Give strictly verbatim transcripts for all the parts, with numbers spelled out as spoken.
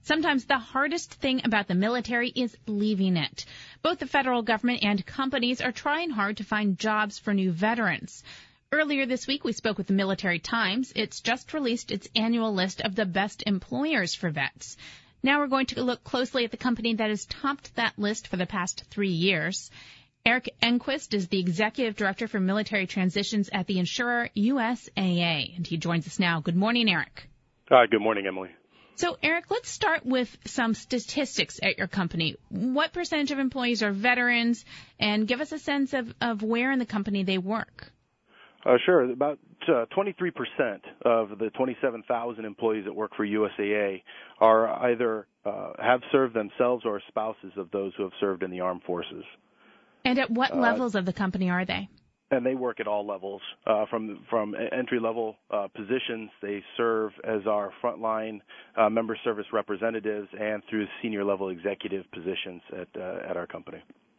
Sometimes the hardest thing about the military is leaving it. Both the federal government and companies are trying hard to find jobs for new veterans. Earlier this week, we spoke with the Military Times. It's just released its annual list of the best employers for vets. Now we're going to look closely at the company that has topped that list for the past three years. Eric Enquist is the Executive Director for Military Transitions at the insurer U S A A, and he joins us now. Good morning, Eric. Hi, good morning, Emily. So, Eric, let's start with some statistics at your company. What percentage of employees are veterans, and give us a sense of, of where in the company they work? Uh, sure. About uh, twenty-three percent of the twenty-seven thousand employees that work for U S A A are either uh, have served themselves or are spouses of those who have served in the armed forces. And at what uh, levels of the company are they? And they work at all levels, uh, from from entry-level uh, positions. They serve as our frontline uh, member service representatives and through senior-level executive positions at uh, at our company.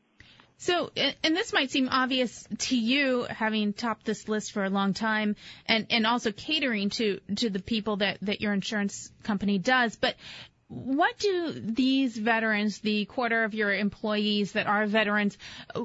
So, and this might seem obvious to you, having topped this list for a long time, and, and also catering to, to the people that, that your insurance company does, but what do these veterans, the quarter of your employees that are veterans,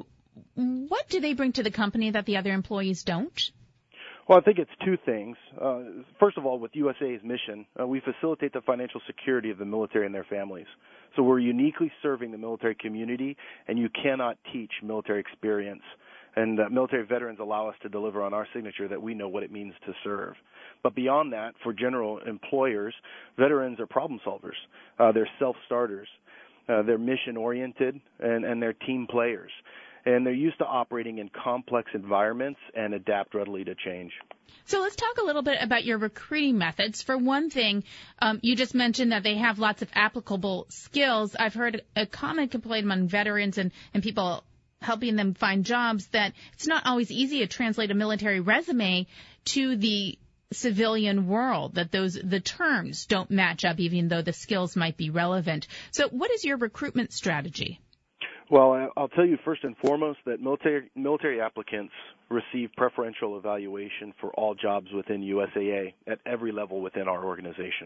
what do they bring to the company that the other employees don't? Well, I think it's two things. Uh, first of all, with U S A A's mission, uh, we facilitate the financial security of the military and their families. So we're uniquely serving the military community, and you cannot teach military experience. And uh, military veterans allow us to deliver on our signature that we know what it means to serve. But beyond that, for general employers, veterans are problem solvers. Uh, they're self-starters. Uh, they're mission-oriented, and, and they're team players. And they're used to operating in complex environments and adapt readily to change. So let's talk a little bit about your recruiting methods. For one thing, um, you just mentioned that they have lots of applicable skills. I've heard a common complaint among veterans and, and people helping them find jobs that it's not always easy to translate a military resume to the civilian world, that those the terms don't match up even though the skills might be relevant. So what is your recruitment strategy? Well, I'll tell you first and foremost that military military applicants receive preferential evaluation for all jobs within U S A A at every level within our organization.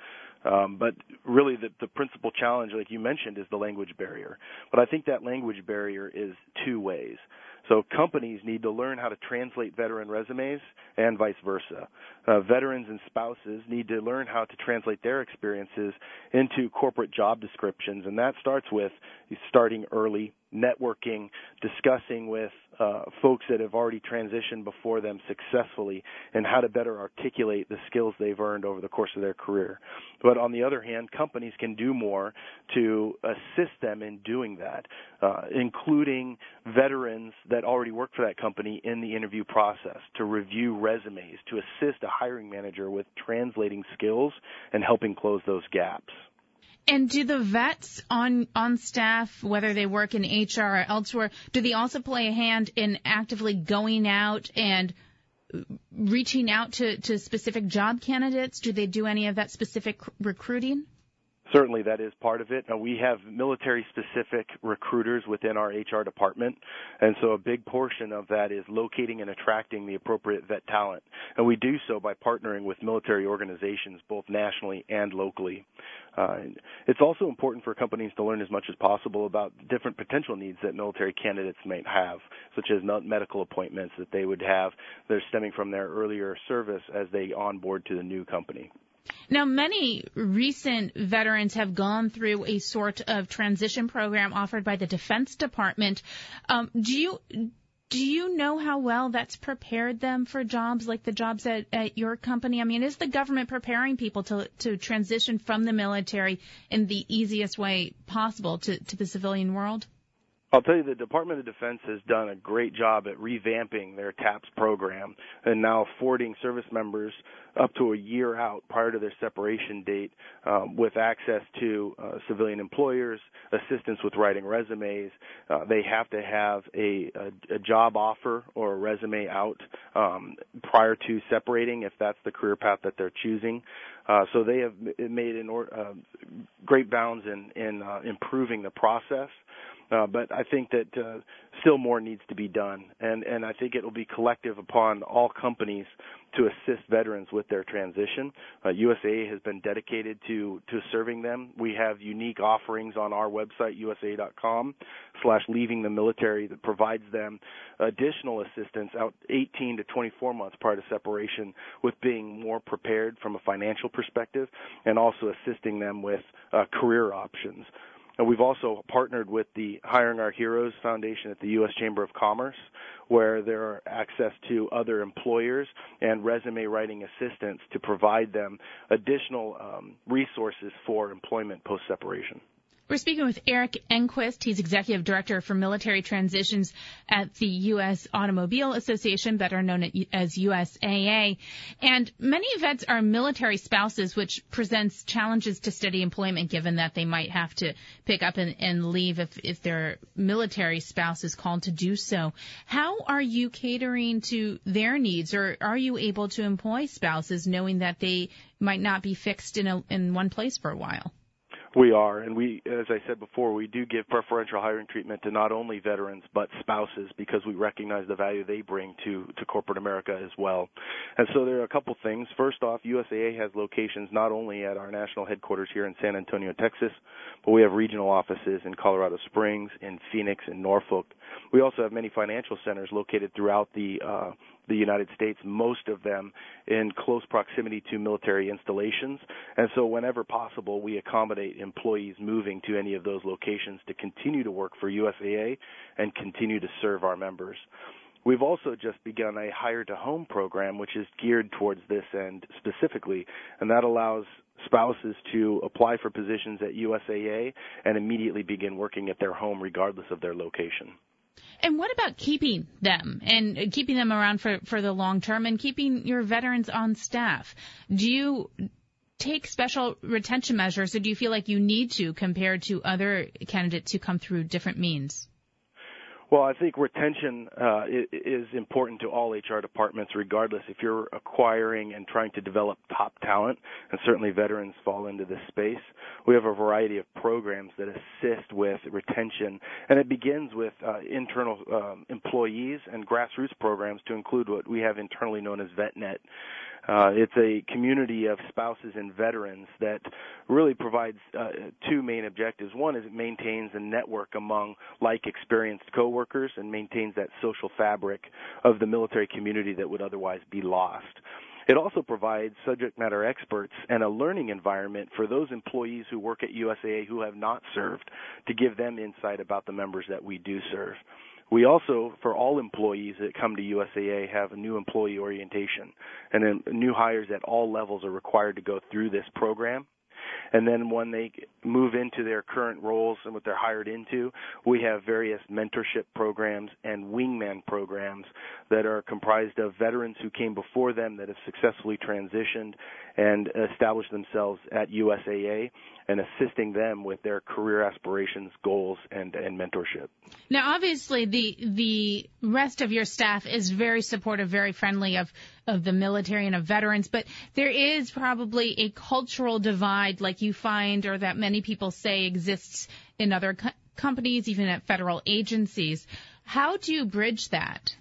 Um, but really the, the principal challenge, like you mentioned, is the language barrier. But I think that language barrier is two ways. So companies need to learn how to translate veteran resumes and vice versa. Uh, veterans and spouses need to learn how to translate their experiences into corporate job descriptions, and that starts with starting early, networking, discussing with uh, folks that have already transitioned before them successfully, and how to better articulate the skills they've earned over the course of their career. But on the other hand, companies can do more to assist them in doing that, uh, including veterans that already work for that company in the interview process, to review resumes, to assist a hiring manager with translating skills and helping close those gaps. And do the vets on on staff, whether they work in H R or elsewhere, do they also play a hand in actively going out and reaching out to, to specific job candidates? Do they do any of that specific recruiting? Certainly, that is part of it. Now, we have military-specific recruiters within our H R department, and so a big portion of that is locating and attracting the appropriate vet talent. And we do so by partnering with military organizations, both nationally and locally. Uh, it's also important for companies to learn as much as possible about different potential needs that military candidates might have, such as medical appointments that they would have that are stemming from their earlier service as they onboard to the new company. Now, many recent veterans have gone through a sort of transition program offered by the Defense Department. Um, do you do you know how well that's prepared them for jobs like the jobs at, at your company? I mean, is the government preparing people to to transition from the military in the easiest way possible to, to the civilian world? I'll tell you, the Department of Defense has done a great job at revamping their TAPS program and now affording service members up to a year out prior to their separation date um, with access to uh, civilian employers, assistance with writing resumes. Uh, they have to have a, a, a job offer or a resume out um, prior to separating if that's the career path that they're choosing. Uh, so they have made in or, uh, great bounds in, in uh, improving the process. Uh, but I think that uh, still more needs to be done, and, and I think it will be collective upon all companies to assist veterans with their transition. Uh, U S A A has been dedicated to, to serving them. We have unique offerings on our website, U S A A dot com slash leaving the military, that provides them additional assistance out eighteen to twenty-four months prior to separation with being more prepared from a financial perspective, and also assisting them with uh, career options. And we've also partnered with the Hiring Our Heroes Foundation at the U S Chamber of Commerce, where there are access to other employers and resume writing assistants to provide them additional um, resources for employment post-separation. We're speaking with Eric Enquist. He's Executive Director for Military Transitions at the U S Automobile Association, better known as U S A A. And many vets are military spouses, which presents challenges to steady employment, given that they might have to pick up and, and leave if, if their military spouse is called to do so. How are you catering to their needs, or are you able to employ spouses knowing that they might not be fixed in, a, in one place for a while? We are, and we, as I said before, we do give preferential hiring treatment to not only veterans but spouses, because we recognize the value they bring to, to corporate America as well. And so there are a couple things. First off, U S A A has locations not only at our national headquarters here in San Antonio, Texas, but we have regional offices in Colorado Springs, in Phoenix, in Norfolk. We also have many financial centers located throughout the uh, the United States, most of them in close proximity to military installations. And so whenever possible, we accommodate employees moving to any of those locations to continue to work for U S A A and continue to serve our members. We've also just begun a hire-to-home program, which is geared towards this end specifically, and that allows spouses to apply for positions at U S A A and immediately begin working at their home regardless of their location. And what about keeping them and keeping them around for, for the long term and keeping your veterans on staff? Do you take special retention measures, or do you feel like you need to compared to other candidates who come through different means? Well, I think retention uh, is important to all H R departments, regardless if you're acquiring and trying to develop top talent, and certainly veterans fall into this space. We have a variety of programs that assist with retention, and it begins with uh, internal um, employees and grassroots programs to include what we have internally known as VetNet. Uh, it's a community of spouses and veterans that really provides uh, two main objectives. One is it maintains a network among like experienced coworkers and maintains that social fabric of the military community that would otherwise be lost. It also provides subject matter experts and a learning environment for those employees who work at U S A A who have not served, to give them insight about the members that we do serve. We also, for all employees that come to U S A A, have a new employee orientation, and then new hires at all levels are required to go through this program. And then when they move into their current roles and what they're hired into, we have various mentorship programs and wingman programs that are comprised of veterans who came before them that have successfully transitioned and established themselves at U S A A, and assisting them with their career aspirations, goals, and, and mentorship. Now, obviously, the the rest of your staff is very supportive, very friendly of, of the military and of veterans, but there is probably a cultural divide, like you find, or that many people say exists in other co- companies, even at federal agencies. How do you bridge that?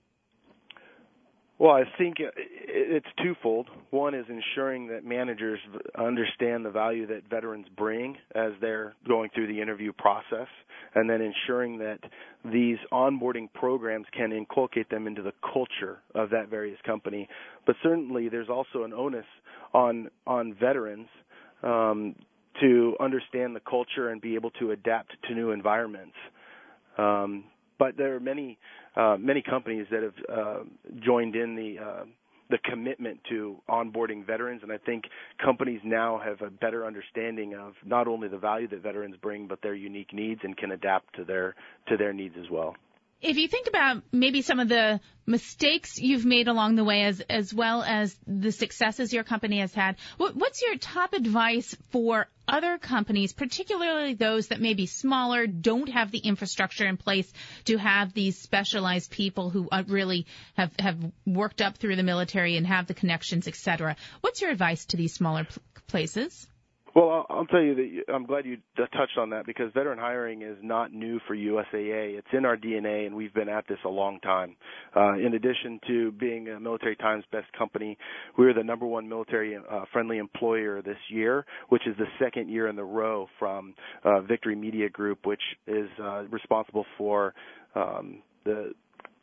Well, I think it's twofold. One is ensuring that managers understand the value that veterans bring as they're going through the interview process, and then ensuring that these onboarding programs can inculcate them into the culture of that various company. But certainly there's also an onus on on veterans um, to understand the culture and be able to adapt to new environments. Um, but there are many uh, many companies that have uh, joined in the uh, the commitment to onboarding veterans, and I think companies now have a better understanding of not only the value that veterans bring, but their unique needs, and can adapt to their to their needs as well. If you think about maybe some of the mistakes you've made along the way, as as well as the successes your company has had, what, what's your top advice for other companies, particularly those that may be smaller, don't have the infrastructure in place to have these specialized people who really have, have worked up through the military and have the connections, et cetera? What's your advice to these smaller p- places? Well, I'll, I'll tell you that you, I'm glad you touched on that because veteran hiring is not new for U S A A. It's in our D N A, and we've been at this a long time. Uh, in addition to being a Military Times Best Company, we're the number one military-friendly uh, employer this year, which is the second year in a row from uh, Victory Media Group, which is uh, responsible for um, the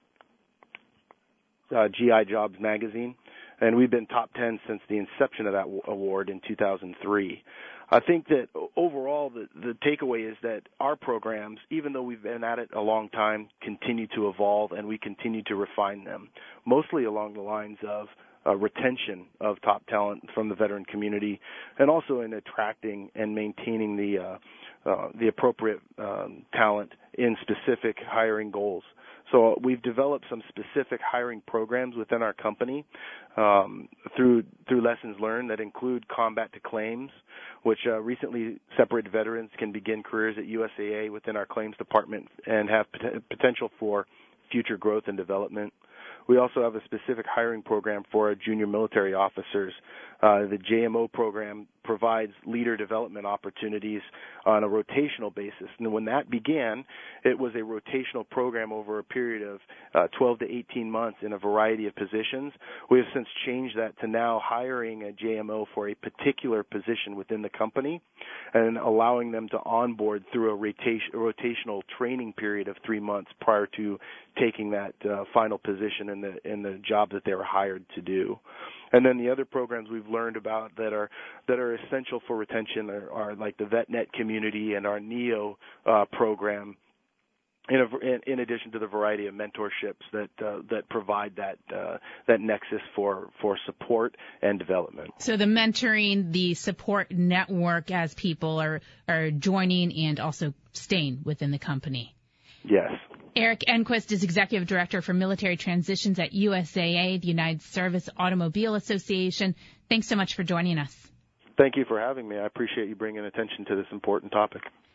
uh, G I Jobs magazine. And we've been top ten since the inception of that award in two thousand three. I think that overall the, the takeaway is that our programs, even though we've been at it a long time, continue to evolve and we continue to refine them, mostly along the lines of uh, retention of top talent from the veteran community and also in attracting and maintaining the, uh, uh, the appropriate um, talent in specific hiring goals. So we've developed some specific hiring programs within our company um, through through lessons learned that include Combat to Claims, which uh, recently separated veterans can begin careers at U S A A within our claims department and have pot- potential for future growth and development. We also have a specific hiring program for our junior military officers. Uh, the J M O program provides leader development opportunities on a rotational basis. And when that began, it was a rotational program over a period of uh, twelve to eighteen months in a variety of positions. We have since changed that to now hiring a J M O for a particular position within the company and allowing them to onboard through a rotation, rotational training period of three months prior to taking that uh, final position in the in the job that they were hired to do. And then the other programs we've learned about that are that are essential for retention are, are like the VetNet community and our NEO uh, program. In, a, in, in addition to the variety of mentorships that uh, that provide that uh, that nexus for, for support and development. So the mentoring, the support network as people are are joining and also staying within the company. Yes. Eric Enquist is Executive Director for Military Transitions at U S A A, the United Service Automobile Association. Thanks so much for joining us. Thank you for having me. I appreciate you bringing attention to this important topic.